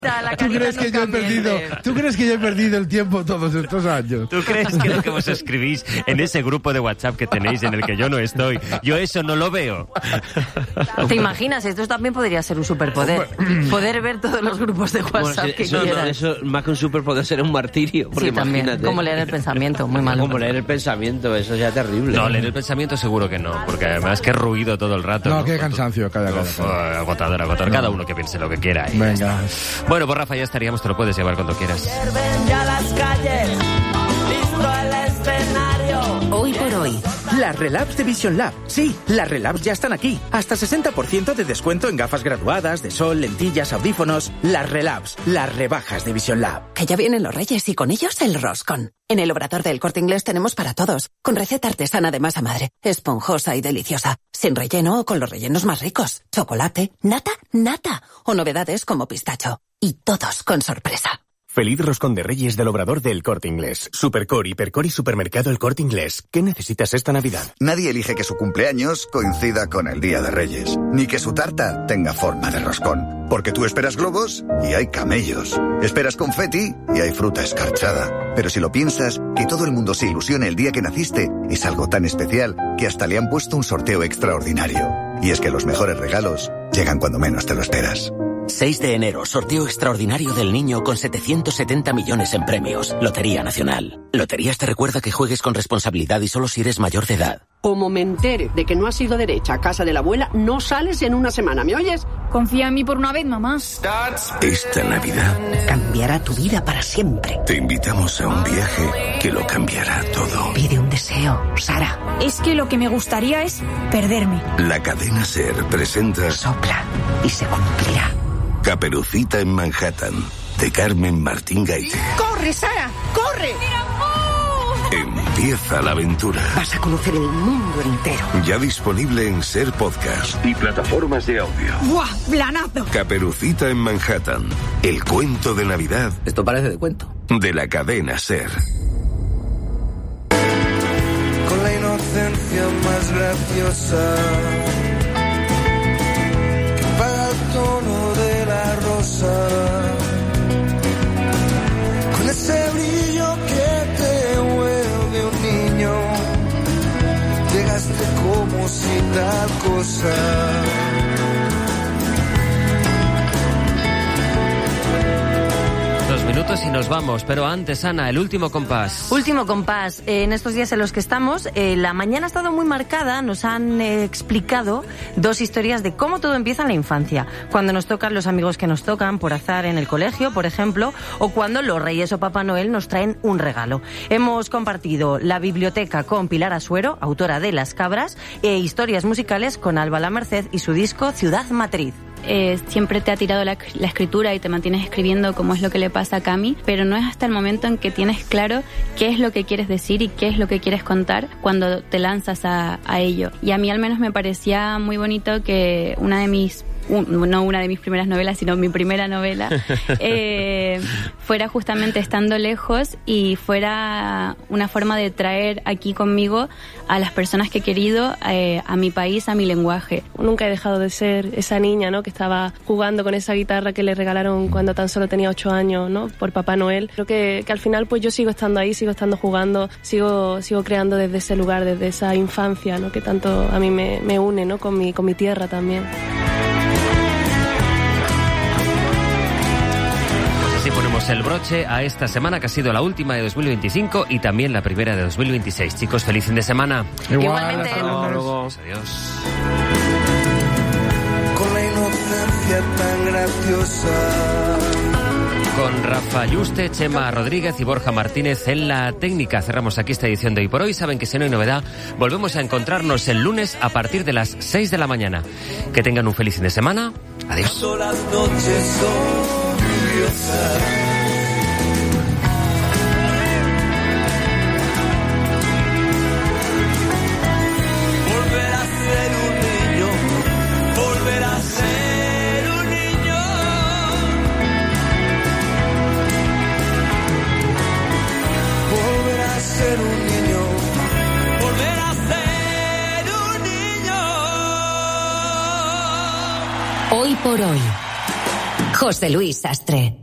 ¿Tú crees que yo he perdido el tiempo todos estos años? ¿Tú crees que lo que vos escribís en ese grupo de WhatsApp que tenéis en el que yo no estoy, yo eso no lo veo? ¿Te imaginas? Esto también podría ser un superpoder. Poder ver todos los grupos de WhatsApp que quieras. Eso, más que un superpoder, será un martirio. Porque sí, también. Imagínate. Como leer el pensamiento, muy malo. Como leer el pensamiento, eso ya es terrible. No, leer el pensamiento seguro que no, porque además que ruido todo el rato. No, qué cansancio, calla. Agotador. Cada uno que piense lo que quiera. Venga. Bueno, pues Rafa, ya estaríamos, te lo puedes llevar cuando quieras. Ya las calles, listo el escenario. Hoy por hoy, las Relabs de Vision Lab. Sí, las Relabs ya están aquí. Hasta 60% de descuento en gafas graduadas, de sol, lentillas, audífonos. Las Relabs, las rebajas de Vision Lab. Que ya vienen los Reyes y con ellos el roscón. En el Obrador del Corte Inglés tenemos para todos, con receta artesana de masa madre, esponjosa y deliciosa, sin relleno o con los rellenos más ricos, chocolate, nata o novedades como pistacho. Y todos con sorpresa. Feliz Roscón de Reyes del Obrador del Corte Inglés. Supercore, Hipercore y Supermercado El Corte Inglés. ¿Qué necesitas esta Navidad? Nadie elige que su cumpleaños coincida con el Día de Reyes, ni que su tarta tenga forma de roscón. Porque tú esperas globos y hay camellos. Esperas confeti y hay fruta escarchada. Pero si lo piensas, que todo el mundo se ilusione el día que naciste es algo tan especial que hasta le han puesto un sorteo extraordinario. Y es que los mejores regalos llegan cuando menos te lo esperas. 6 de enero, sorteo extraordinario del niño con 770 millones en premios. Lotería Nacional. Loterías te recuerda que juegues con responsabilidad y solo si eres mayor de edad. Como me entere de que no has ido derecha a casa de la abuela, no sales en una semana, ¿me oyes? Confía en mí por una vez, mamá. Esta Navidad cambiará tu vida para siempre. Te invitamos a un viaje que lo cambiará todo. Pide un deseo, Sara. Es que lo que me gustaría es perderme. La cadena SER presenta Sopla y se cumplirá. Caperucita en Manhattan, de Carmen Martín Gaite. ¡Corre, Sara! ¡Corre! Empieza la aventura. Vas a conocer el mundo entero. Ya disponible en SER Podcast y plataformas de audio. ¡Buah! ¡Planazo! Caperucita en Manhattan, el cuento de Navidad. Esto parece de cuento. De la cadena SER. Con la inocencia más graciosa que paga el tono de la rosa, con ese brillo que te vuelve un niño, llegaste como si tal cosa. 2 minutos y nos vamos, pero antes, Ana, el último compás. Último compás. En estos días en los que estamos, la mañana ha estado muy marcada. Nos han explicado 2 historias de cómo todo empieza en la infancia. Cuando nos tocan los amigos que nos tocan por azar en el colegio, por ejemplo, o cuando los Reyes o Papá Noel nos traen un regalo. Hemos compartido la biblioteca con Pilar Asuero, autora de Las Cabras, e historias musicales con Alba La Merced y su disco Ciudad Matriz. Siempre te ha tirado la escritura y te mantienes escribiendo, como es lo que le pasa a Cami, pero no es hasta el momento en que tienes claro qué es lo que quieres decir y qué es lo que quieres contar cuando te lanzas a ello. Y a mí al menos me parecía muy bonito que no una de mis primeras novelas, sino mi primera novela, fuera justamente estando lejos y fuera una forma de traer aquí conmigo a las personas que he querido, a mi país, a mi lenguaje. Nunca he dejado de ser esa niña, ¿no?, que estaba jugando con esa guitarra que le regalaron cuando tan solo tenía 8 años, ¿no?, por Papá Noel. Creo que al final pues yo sigo estando ahí, sigo estando jugando, sigo creando desde ese lugar, desde esa infancia, ¿no?, que tanto a mí me une, ¿no?, con mi tierra también. Así ponemos el broche a esta semana que ha sido la última de 2025 y también la primera de 2026. Chicos, feliz fin de semana. Igualmente. Adiós. Con la inocencia tan graciosa. Con Rafa Yuste, Chema Rodríguez y Borja Martínez en la técnica. Cerramos aquí esta edición de Hoy por Hoy. Saben que si no hay novedad, volvemos a encontrarnos el lunes a partir de las 6 de la mañana. Que tengan un feliz fin de semana. Adiós. Todas las noches son volver a ser un niño, volver a ser un niño, volver a ser un niño, volver a ser un niño. Hoy por Hoy. José Luis Sastre.